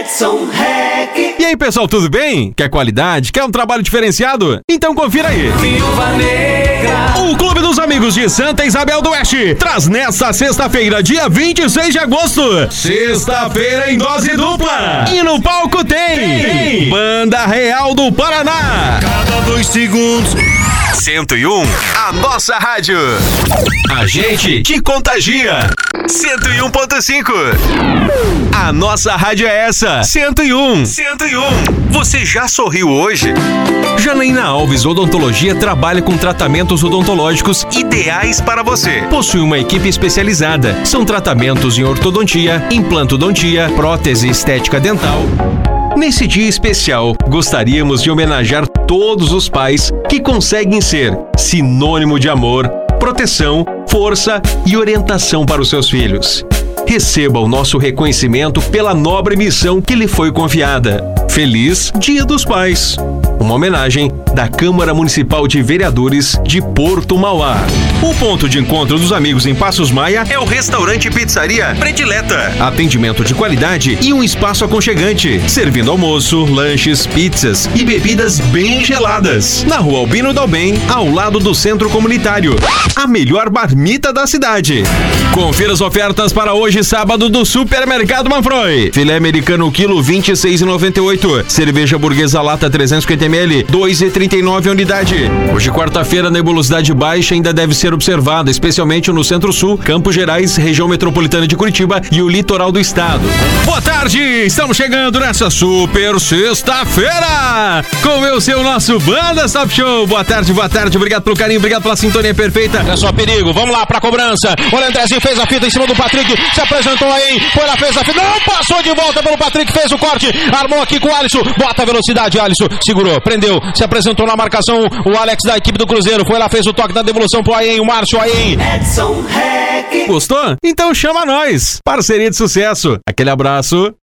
Edson Rec. E aí, pessoal, tudo bem? Quer qualidade? Quer um trabalho diferenciado? Então confira aí. Viúva Negra. O Clube dos Amigos de Santa Isabel do Oeste traz nesta sexta-feira, dia 26 de agosto, sexta-feira em dose dupla. E no palco tem Banda Real do Paraná. Cada 2 segundos 101, a nossa rádio. A gente te contagia. 101.5. A nossa rádio é essa. 101. Você já sorriu hoje? Janaína Alves Odontologia trabalha com tratamentos odontológicos ideais para você. Possui uma equipe especializada. São tratamentos em ortodontia, implantodontia, prótese estética dental. Nesse dia especial, gostaríamos de homenagear todos os pais que conseguem ser sinônimo de amor, proteção, força e orientação para os seus filhos. Receba o nosso reconhecimento pela nobre missão que lhe foi confiada. Feliz Dia dos Pais! Uma homenagem da Câmara Municipal de Vereadores de Porto Mauá. O ponto de encontro dos amigos em Passos Maia é o restaurante e pizzaria Predileta. Atendimento de qualidade e um espaço aconchegante, servindo almoço, lanches, pizzas e bebidas bem geladas. Na Rua Albino Dalben, ao lado do Centro Comunitário. A melhor marmita da cidade. Confira as ofertas para hoje, sábado, do Supermercado Manfroy. Filé americano quilo 26,98. Cerveja burguesa lata 350 ml, 2,39 a unidade. Hoje, quarta-feira, a nebulosidade baixa ainda deve ser observada, especialmente no Centro-Sul, Campos Gerais, região metropolitana de Curitiba e o litoral do estado. Boa tarde! Estamos chegando nessa super sexta-feira! Com eu, seu nosso Banda Stop Show. Boa tarde. Obrigado pelo carinho, obrigado pela sintonia perfeita. É só perigo, vamos lá pra cobrança. Olha, o Andrezinho fez a fita em cima do Patrick, se apresentou aí, foi lá, fez a fita, não, passou de volta pelo Patrick, fez o corte, armou aqui com o Alisson, bota a velocidade, Alisson, segurou, prendeu, se apresentou na marcação, o Alex da equipe do Cruzeiro, foi lá, fez o toque na devolução pro Ayen, o Márcio Ayen. Edson Rec. Gostou? Então chama nós. Parceria de sucesso. Aquele abraço.